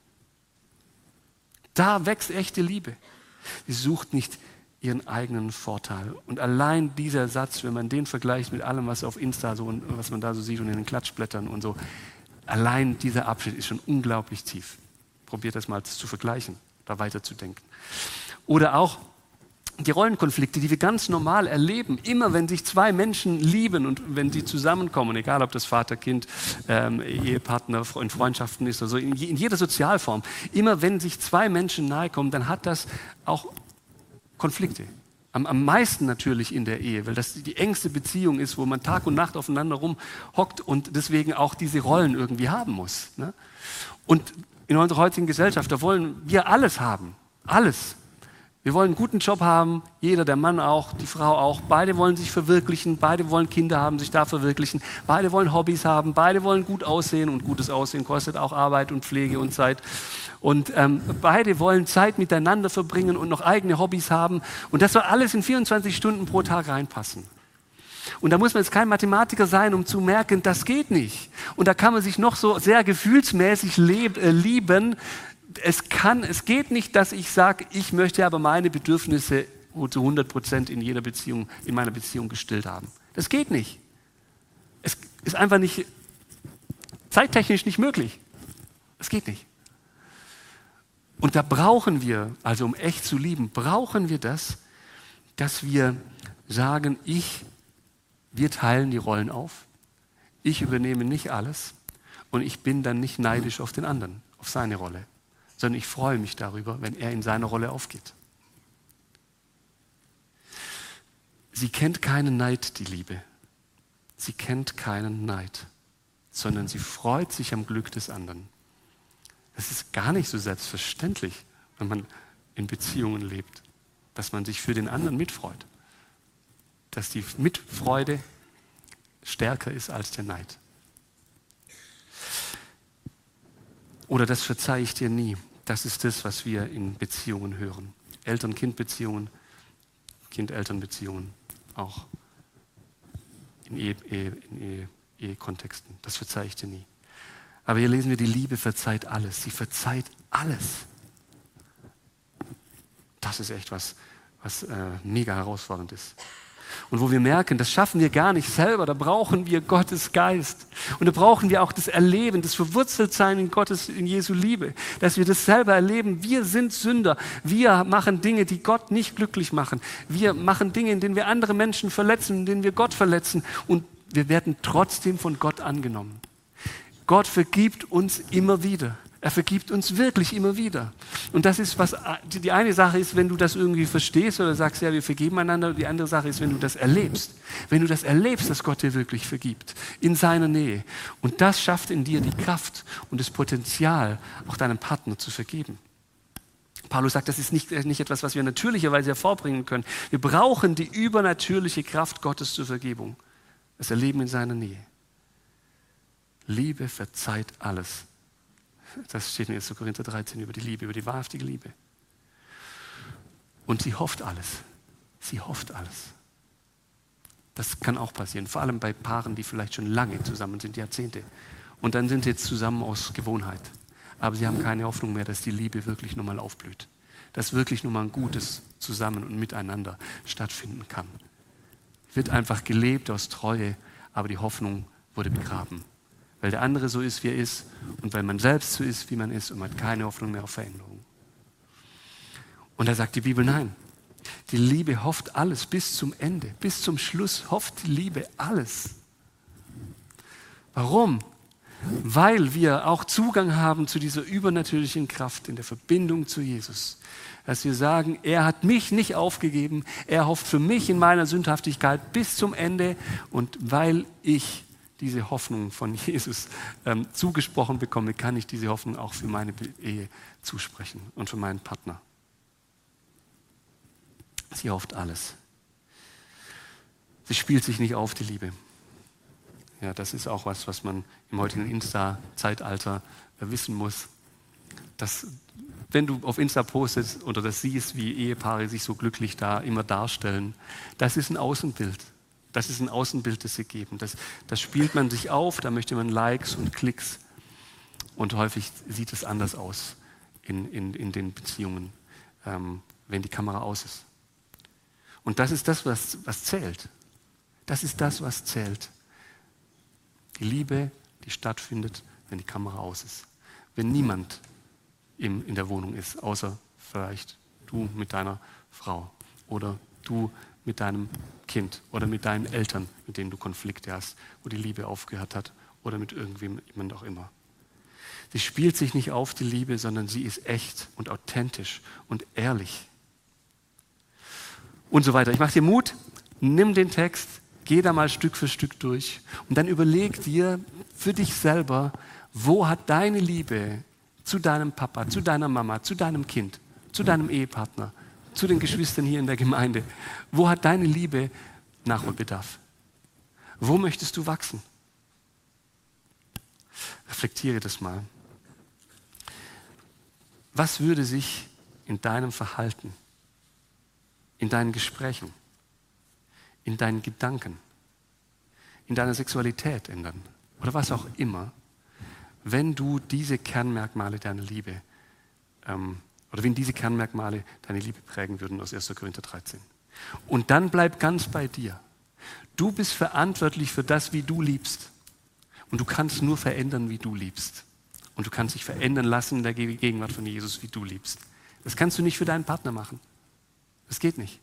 Da wächst echte Liebe. Sie sucht nicht ihren eigenen Vorteil. Und allein dieser Satz, wenn man den vergleicht mit allem, was auf Insta so und was man da so sieht und in den Klatschblättern und so, allein dieser Abschnitt ist schon unglaublich tief. Probiert das mal zu vergleichen, da weiterzudenken. Oder auch die Rollenkonflikte, die wir ganz normal erleben, immer wenn sich zwei Menschen lieben und wenn sie zusammenkommen, egal ob das Vater, Kind, ähm, Ehepartner, in Freundschaften ist oder so, in, in jeder Sozialform, immer wenn sich zwei Menschen nahe kommen, dann hat das auch Konflikte. Am, am meisten natürlich in der Ehe, weil das die engste Beziehung ist, wo man Tag und Nacht aufeinander rumhockt und deswegen auch diese Rollen irgendwie haben muss. Ne? Und in unserer heutigen Gesellschaft, da wollen wir alles haben. Alles. Wir wollen einen guten Job haben, jeder, der Mann auch, die Frau auch. Beide wollen sich verwirklichen, beide wollen Kinder haben, sich da verwirklichen. Beide wollen Hobbys haben, beide wollen gut aussehen und gutes Aussehen kostet auch Arbeit und Pflege und Zeit. Und ähm, beide wollen Zeit miteinander verbringen und noch eigene Hobbys haben. Und das soll alles in vierundzwanzig Stunden pro Tag reinpassen. Und da muss man jetzt kein Mathematiker sein, um zu merken, das geht nicht. Und da kann man sich noch so sehr gefühlsmäßig leb, äh, lieben. Es kann, es geht nicht, dass ich sage, ich möchte aber meine Bedürfnisse zu hundert Prozent in jeder Beziehung, in meiner Beziehung gestillt haben. Das geht nicht. Es ist einfach nicht, zeittechnisch nicht möglich. Es geht nicht. Und da brauchen wir, also um echt zu lieben, brauchen wir das, dass wir sagen, ich, wir teilen die Rollen auf, ich übernehme nicht alles und ich bin dann nicht neidisch auf den anderen, auf seine Rolle, sondern ich freue mich darüber, wenn er in seiner Rolle aufgeht. Sie kennt keinen Neid, die Liebe. Sie kennt keinen Neid, sondern sie freut sich am Glück des anderen. Das ist gar nicht so selbstverständlich, wenn man in Beziehungen lebt, dass man sich für den anderen mitfreut. Dass die Mitfreude stärker ist als der Neid. Oder das verzeihe ich dir nie. Das ist das, was wir in Beziehungen hören. Eltern-Kind-Beziehungen, Kind-Eltern-Beziehungen, auch in Ehe, Ehe, in Ehe, Ehekontexten. Das verzeihe ich dir nie. Aber hier lesen wir, die Liebe verzeiht alles. Sie verzeiht alles. Das ist echt was, was äh, mega herausfordernd ist. Und wo wir merken, das schaffen wir gar nicht selber, da brauchen wir Gottes Geist. Und da brauchen wir auch das Erleben, das Verwurzeltsein in Gottes, in Jesu Liebe, dass wir das selber erleben. Wir sind Sünder. Wir machen Dinge, die Gott nicht glücklich machen. Wir machen Dinge, in denen wir andere Menschen verletzen, in denen wir Gott verletzen. Und wir werden trotzdem von Gott angenommen. Gott vergibt uns immer wieder. Er vergibt uns wirklich immer wieder. Und das ist, was die eine Sache ist, wenn du das irgendwie verstehst oder sagst, ja, wir vergeben einander. Die andere Sache ist, wenn du das erlebst. Wenn du das erlebst, dass Gott dir wirklich vergibt. In seiner Nähe. Und das schafft in dir die Kraft und das Potenzial, auch deinem Partner zu vergeben. Paulus sagt, das ist nicht, nicht etwas, was wir natürlicherweise hervorbringen können. Wir brauchen die übernatürliche Kraft Gottes zur Vergebung. Das Erleben in seiner Nähe. Liebe verzeiht alles. Das steht in erster Korinther dreizehn über die Liebe, über die wahrhaftige Liebe. Und sie hofft alles. Sie hofft alles. Das kann auch passieren, vor allem bei Paaren, die vielleicht schon lange zusammen sind, Jahrzehnte. Und dann sind sie jetzt zusammen aus Gewohnheit. Aber sie haben keine Hoffnung mehr, dass die Liebe wirklich nochmal aufblüht. Dass wirklich nochmal ein Gutes zusammen und miteinander stattfinden kann. Wird einfach gelebt aus Treue, aber die Hoffnung wurde begraben. Weil der andere so ist, wie er ist und weil man selbst so ist, wie man ist und man hat keine Hoffnung mehr auf Veränderung. Und da sagt die Bibel, nein, die Liebe hofft alles bis zum Ende, bis zum Schluss hofft die Liebe alles. Warum? Weil wir auch Zugang haben zu dieser übernatürlichen Kraft in der Verbindung zu Jesus. Dass wir sagen, er hat mich nicht aufgegeben, er hofft für mich in meiner Sündhaftigkeit bis zum Ende und weil ich diese Hoffnung von Jesus ähm, zugesprochen bekomme, kann ich diese Hoffnung auch für meine Ehe zusprechen und für meinen Partner. Sie hofft alles. Sie spielt sich nicht auf, die Liebe. Ja, das ist auch was, was man im heutigen Insta-Zeitalter äh, wissen muss. Dass, wenn du auf Insta postest oder das siehst, wie Ehepaare sich so glücklich da immer darstellen, das ist ein Außenbild. Das ist ein Außenbild, das sie geben. Das, das spielt man sich auf, da möchte man Likes und Klicks. Und häufig sieht es anders aus in, in, in den Beziehungen, ähm, wenn die Kamera aus ist. Und das ist das, was, was zählt. Das ist das, was zählt. Die Liebe, die stattfindet, wenn die Kamera aus ist. Wenn niemand im, in der Wohnung ist, außer vielleicht du mit deiner Frau oder du mit deinem Kind oder mit deinen Eltern, mit denen du Konflikte hast, wo die Liebe aufgehört hat oder mit irgendwem auch immer. Sie spielt sich nicht auf, die Liebe, sondern sie ist echt und authentisch und ehrlich. Und so weiter. Ich mache dir Mut, nimm den Text, geh da mal Stück für Stück durch und dann überleg dir für dich selber, wo hat deine Liebe zu deinem Papa, zu deiner Mama, zu deinem Kind, zu deinem Ehepartner, zu den Geschwistern hier in der Gemeinde. Wo hat deine Liebe Nachholbedarf? Wo möchtest du wachsen? Reflektiere das mal. Was würde sich in deinem Verhalten, in deinen Gesprächen, in deinen Gedanken, in deiner Sexualität ändern? Oder was auch immer, wenn du diese Kernmerkmale deiner Liebe ähm, Oder wenn diese Kernmerkmale deine Liebe prägen würden aus erster Korinther dreizehn. Und dann bleib ganz bei dir. Du bist verantwortlich für das, wie du liebst. Und du kannst nur verändern, wie du liebst. Und du kannst dich verändern lassen in der Gegenwart von Jesus, wie du liebst. Das kannst du nicht für deinen Partner machen. Das geht nicht.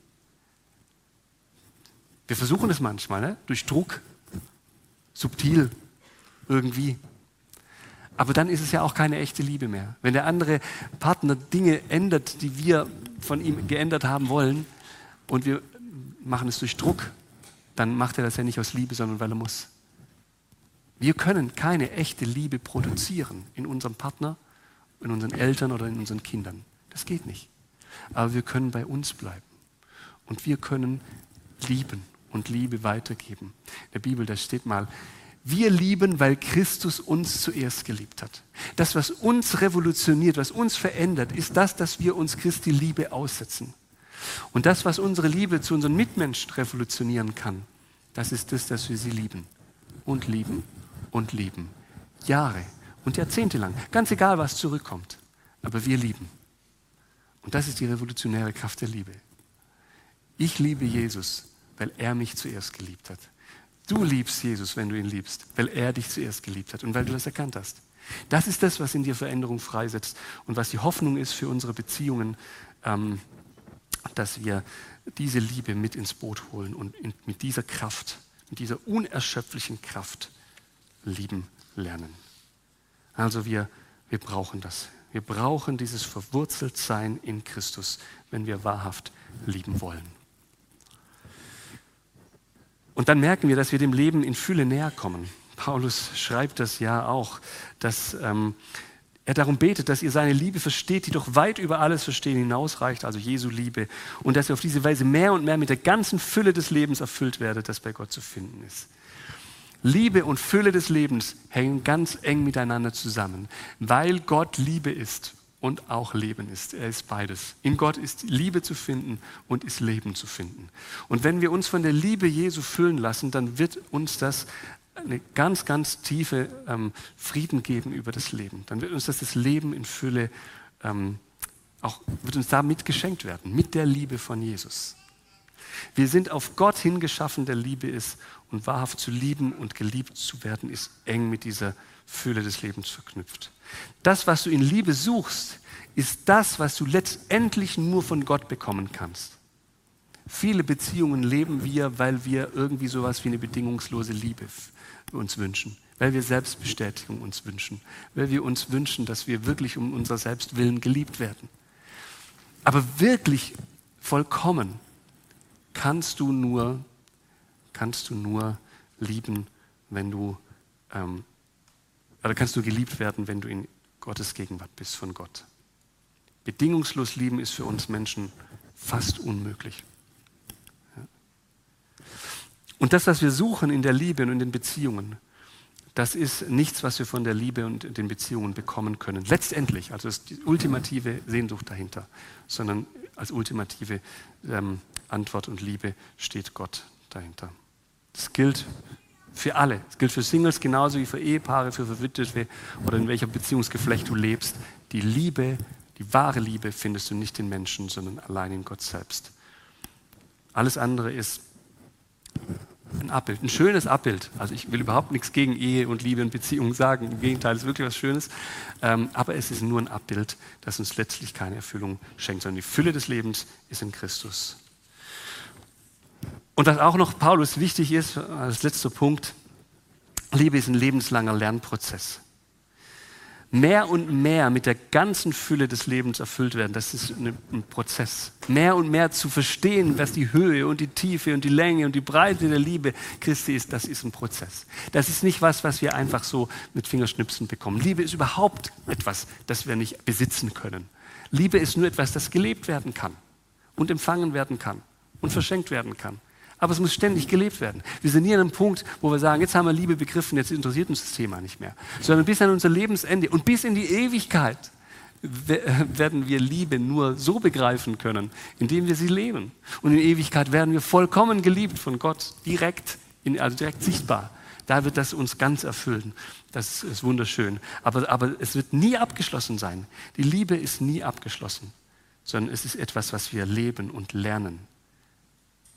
Wir versuchen es manchmal, ne? Durch Druck, subtil, irgendwie. Aber dann ist es ja auch keine echte Liebe mehr. Wenn der andere Partner Dinge ändert, die wir von ihm geändert haben wollen, und wir machen es durch Druck, dann macht er das ja nicht aus Liebe, sondern weil er muss. Wir können keine echte Liebe produzieren in unserem Partner, in unseren Eltern oder in unseren Kindern. Das geht nicht. Aber wir können bei uns bleiben. Und wir können lieben und Liebe weitergeben. In der Bibel, da steht mal, wir lieben, weil Christus uns zuerst geliebt hat. Das, was uns revolutioniert, was uns verändert, ist das, dass wir uns Christi Liebe aussetzen. Und das, was unsere Liebe zu unseren Mitmenschen revolutionieren kann, das ist das, dass wir sie lieben und lieben und lieben. Jahre und Jahrzehnte lang. Ganz egal, was zurückkommt. Aber wir lieben. Und das ist die revolutionäre Kraft der Liebe. Ich liebe Jesus, weil er mich zuerst geliebt hat. Du liebst Jesus, wenn du ihn liebst, weil er dich zuerst geliebt hat und weil du das erkannt hast. Das ist das, was in dir Veränderung freisetzt und was die Hoffnung ist für unsere Beziehungen, ähm, dass wir diese Liebe mit ins Boot holen und in, mit dieser Kraft, mit dieser unerschöpflichen Kraft lieben lernen. Also wir, wir brauchen das. Wir brauchen dieses Verwurzeltsein in Christus, wenn wir wahrhaft lieben wollen. Und dann merken wir, dass wir dem Leben in Fülle näher kommen. Paulus schreibt das ja auch, dass ähm, er darum betet, dass ihr seine Liebe versteht, die doch weit über alles Verstehen hinausreicht, also Jesu Liebe, und dass ihr auf diese Weise mehr und mehr mit der ganzen Fülle des Lebens erfüllt werdet, das bei Gott zu finden ist. Liebe und Fülle des Lebens hängen ganz eng miteinander zusammen, weil Gott Liebe ist und auch Leben ist. Er ist beides. In Gott ist Liebe zu finden und ist Leben zu finden. Und wenn wir uns von der Liebe Jesu füllen lassen, dann wird uns das eine ganz, ganz tiefe ähm, Frieden geben über das Leben. Dann wird uns das, das Leben in Fülle ähm, auch, wird uns damit geschenkt werden, mit der Liebe von Jesus. Wir sind auf Gott hingeschaffen, der Liebe ist, und wahrhaft zu lieben und geliebt zu werden, ist eng mit dieser Fülle des Lebens verknüpft. Das, was du in Liebe suchst, ist das, was du letztendlich nur von Gott bekommen kannst. Viele Beziehungen leben wir, weil wir irgendwie sowas wie eine bedingungslose Liebe uns wünschen, weil wir Selbstbestätigung uns wünschen, weil wir uns wünschen, dass wir wirklich um unser Selbstwillen geliebt werden. Aber wirklich vollkommen kannst du nur, kannst du nur lieben, wenn du ähm, Oder kannst du geliebt werden, wenn du in Gottes Gegenwart bist von Gott. Bedingungslos lieben ist für uns Menschen fast unmöglich. Ja. Und das, was wir suchen in der Liebe und in den Beziehungen, das ist nichts, was wir von der Liebe und den Beziehungen bekommen können. Letztendlich, also ist die ultimative Sehnsucht dahinter, sondern als ultimative ähm, Antwort und Liebe steht Gott dahinter. Das gilt für alle. Es gilt für Singles genauso wie für Ehepaare, für Verwitwete oder in welcher Beziehungsgeflecht du lebst. Die Liebe, die wahre Liebe findest du nicht in Menschen, sondern allein in Gott selbst. Alles andere ist ein Abbild, ein schönes Abbild. Also ich will überhaupt nichts gegen Ehe und Liebe und Beziehung sagen. Im Gegenteil, es ist wirklich was Schönes. Ähm, aber es ist nur ein Abbild, das uns letztlich keine Erfüllung schenkt, sondern die Fülle des Lebens ist in Christus. Und was auch noch Paulus wichtig ist, als letzter Punkt, Liebe ist ein lebenslanger Lernprozess. Mehr und mehr mit der ganzen Fülle des Lebens erfüllt werden, das ist ein Prozess. Mehr und mehr zu verstehen, was die Höhe und die Tiefe und die Länge und die Breite der Liebe Christi ist, das ist ein Prozess. Das ist nicht was, was wir einfach so mit Fingerschnipsen bekommen. Liebe ist überhaupt etwas, das wir nicht besitzen können. Liebe ist nur etwas, das gelebt werden kann und empfangen werden kann und verschenkt werden kann. Aber es muss ständig gelebt werden. Wir sind nie an einem Punkt, wo wir sagen, jetzt haben wir Liebe begriffen, jetzt interessiert uns das Thema nicht mehr. Sondern bis an unser Lebensende und bis in die Ewigkeit werden wir Liebe nur so begreifen können, indem wir sie leben. Und in Ewigkeit werden wir vollkommen geliebt von Gott, direkt, also direkt sichtbar. Da wird das uns ganz erfüllen. Das ist wunderschön. Aber, aber es wird nie abgeschlossen sein. Die Liebe ist nie abgeschlossen, sondern es ist etwas, was wir leben und lernen.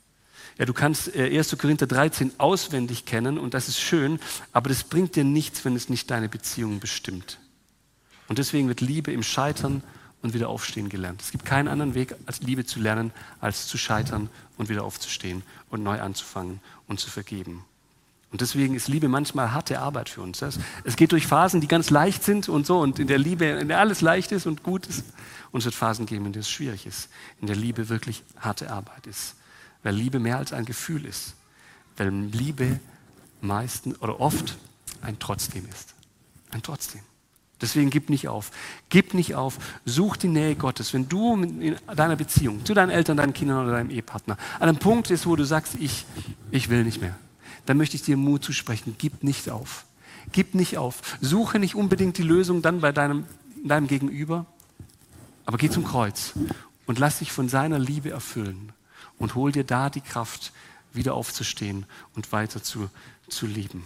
Ja, du kannst äh, erster Korinther dreizehn auswendig kennen und das ist schön, aber das bringt dir nichts, wenn es nicht deine Beziehung bestimmt. Und deswegen wird Liebe im Scheitern und wieder aufstehen gelernt. Es gibt keinen anderen Weg, als Liebe zu lernen, als zu scheitern und wieder aufzustehen und neu anzufangen und zu vergeben. Und deswegen ist Liebe manchmal harte Arbeit für uns. Es geht durch Phasen, die ganz leicht sind und so und in der Liebe, in der alles leicht ist und gut ist. Und es wird Phasen geben, in denen es schwierig ist, in der Liebe wirklich harte Arbeit ist. Weil Liebe mehr als ein Gefühl ist. Weil Liebe meistens oder oft ein Trotzdem ist. Ein Trotzdem. Deswegen gib nicht auf. Gib nicht auf. Such die Nähe Gottes. Wenn du in deiner Beziehung zu deinen Eltern, deinen Kindern oder deinem Ehepartner an einem Punkt bist, wo du sagst, ich, ich will nicht mehr, dann möchte ich dir Mut zusprechen. Gib nicht auf. Gib nicht auf. Suche nicht unbedingt die Lösung dann bei deinem, deinem Gegenüber, aber geh zum Kreuz und lass dich von seiner Liebe erfüllen und hol dir da die Kraft, wieder aufzustehen und weiter zu, zu lieben.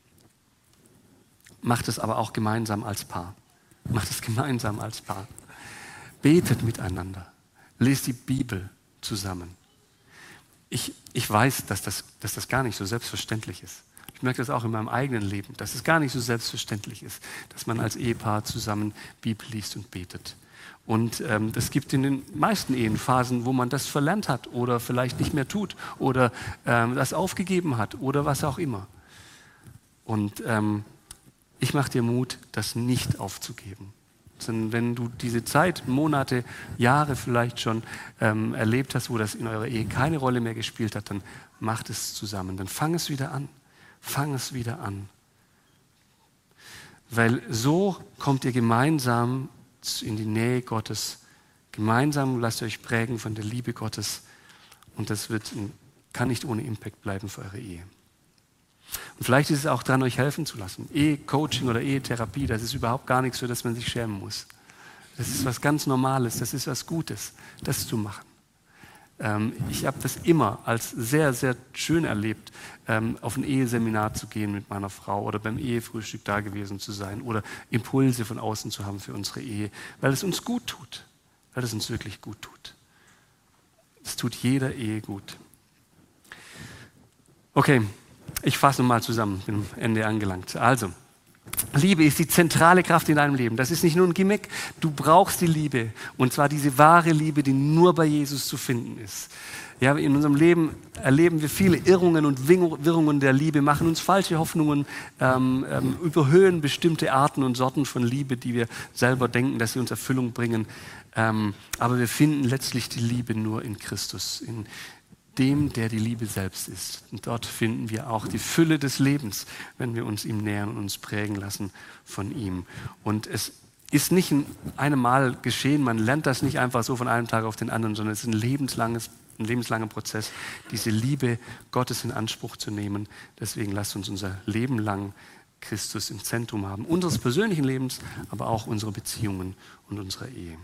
Macht es aber auch gemeinsam als Paar. Macht es gemeinsam als Paar. Betet miteinander. Lest die Bibel zusammen. Ich, ich weiß, dass das, dass das gar nicht so selbstverständlich ist. Ich merke das auch in meinem eigenen Leben, dass es gar nicht so selbstverständlich ist, dass man als Ehepaar zusammen Bibel liest und betet. Und ähm, es gibt in den meisten Ehen Phasen, wo man das verlernt hat oder vielleicht nicht mehr tut oder ähm, das aufgegeben hat oder was auch immer. Und ähm, ich mache dir Mut, das nicht aufzugeben. Denn wenn du diese Zeit, Monate, Jahre vielleicht schon ähm, erlebt hast, wo das in eurer Ehe keine Rolle mehr gespielt hat, dann macht es zusammen. Dann fang es wieder an. Fang es wieder an. Weil so kommt ihr gemeinsam in die Nähe Gottes. Gemeinsam lasst ihr euch prägen von der Liebe Gottes. Und das wird, kann nicht ohne Impact bleiben für eure Ehe. Und vielleicht ist es auch dran, euch helfen zu lassen. Ehe-Coaching oder Ehetherapie, das ist überhaupt gar nichts, für das man sich schämen muss. Das ist was ganz Normales, das ist was Gutes, das zu machen. Ähm, ich habe das immer als sehr, sehr schön erlebt, ähm, auf ein Eheseminar zu gehen mit meiner Frau oder beim Ehefrühstück da gewesen zu sein oder Impulse von außen zu haben für unsere Ehe, weil es uns gut tut, weil es uns wirklich gut tut. Es tut jeder Ehe gut. Okay. Ich fasse mal zusammen, bin am Ende angelangt. Also, Liebe ist die zentrale Kraft in deinem Leben. Das ist nicht nur ein Gimmick, du brauchst die Liebe. Und zwar diese wahre Liebe, die nur bei Jesus zu finden ist. Ja, in unserem Leben erleben wir viele Irrungen und Wirrungen der Liebe, machen uns falsche Hoffnungen, ähm, ähm, überhöhen bestimmte Arten und Sorten von Liebe, die wir selber denken, dass sie uns Erfüllung bringen. Ähm, aber wir finden letztlich die Liebe nur in Christus, in dem, der die Liebe selbst ist. Und dort finden wir auch die Fülle des Lebens, wenn wir uns ihm nähern und uns prägen lassen von ihm. Und es ist nicht in einem Mal geschehen, man lernt das nicht einfach so von einem Tag auf den anderen, sondern es ist ein lebenslanges, ein lebenslanger Prozess, diese Liebe Gottes in Anspruch zu nehmen. Deswegen lasst uns unser Leben lang Christus im Zentrum haben, unseres persönlichen Lebens, aber auch unsere Beziehungen und unserer Ehe.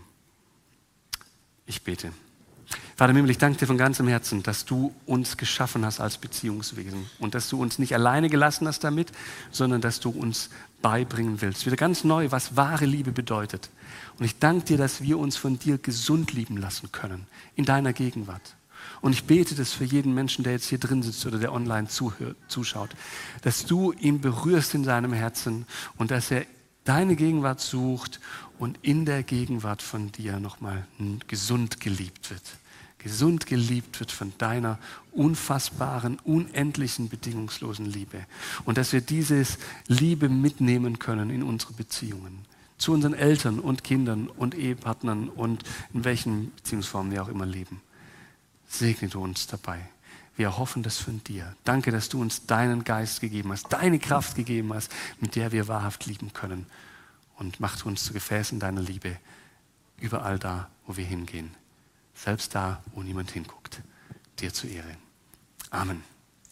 Ich bete. Vater im Himmel, ich danke dir von ganzem Herzen, dass du uns geschaffen hast als Beziehungswesen und dass du uns nicht alleine gelassen hast damit, sondern dass du uns beibringen willst. Wieder ganz neu, was wahre Liebe bedeutet. Und ich danke dir, dass wir uns von dir gesund lieben lassen können, in deiner Gegenwart. Und ich bete das für jeden Menschen, der jetzt hier drin sitzt oder der online zuhört, zuschaut, dass du ihn berührst in seinem Herzen und dass er deine Gegenwart sucht und in der Gegenwart von dir nochmal gesund geliebt wird. Gesund geliebt wird von deiner unfassbaren, unendlichen, bedingungslosen Liebe. Und dass wir diese Liebe mitnehmen können in unsere Beziehungen. Zu unseren Eltern und Kindern und Ehepartnern und in welchen Beziehungsformen wir auch immer leben. Segne du uns dabei. Wir erhoffen das von dir. Danke, dass du uns deinen Geist gegeben hast, deine Kraft gegeben hast, mit der wir wahrhaft lieben können. Und mach uns zu Gefäßen deiner Liebe überall da, wo wir hingehen. Selbst da, wo niemand hinguckt. Dir zur Ehre. Amen.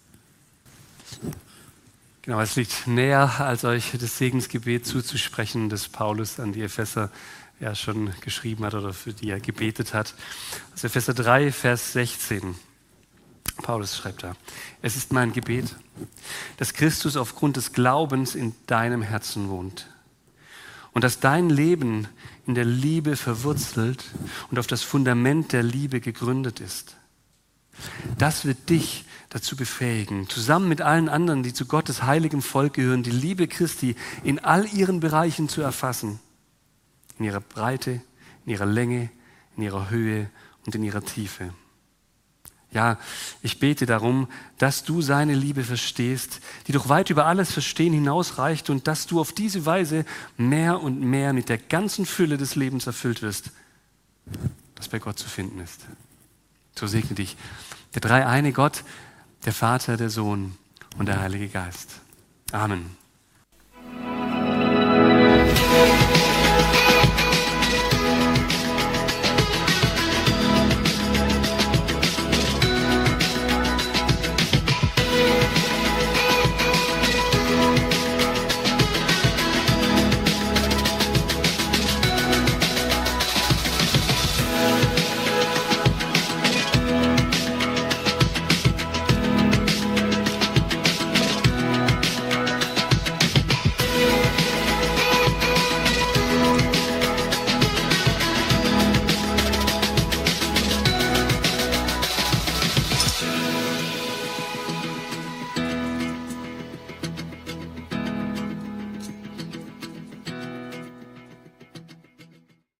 Genau, es liegt näher, als euch das Segensgebet zuzusprechen, das Paulus an die Epheser ja schon geschrieben hat oder für die er gebetet hat. Also Epheser drei, Vers sechzehn. Paulus schreibt da: Es ist mein Gebet, dass Christus aufgrund des Glaubens in deinem Herzen wohnt und dass dein Leben in der Liebe verwurzelt und auf das Fundament der Liebe gegründet ist. das wird dich dazu befähigen, zusammen mit allen anderen, die zu Gottes heiligem Volk gehören, die Liebe Christi in all ihren Bereichen zu erfassen. In ihrer Breite, in ihrer Länge, in ihrer Höhe und in ihrer Tiefe. Ja, ich bete darum, dass du seine Liebe verstehst, die doch weit über alles Verstehen hinausreicht und dass du auf diese Weise mehr und mehr mit der ganzen Fülle des Lebens erfüllt wirst, das bei Gott zu finden ist. So segne dich der dreieine Gott, der Vater, der Sohn und der Heilige Geist. Amen.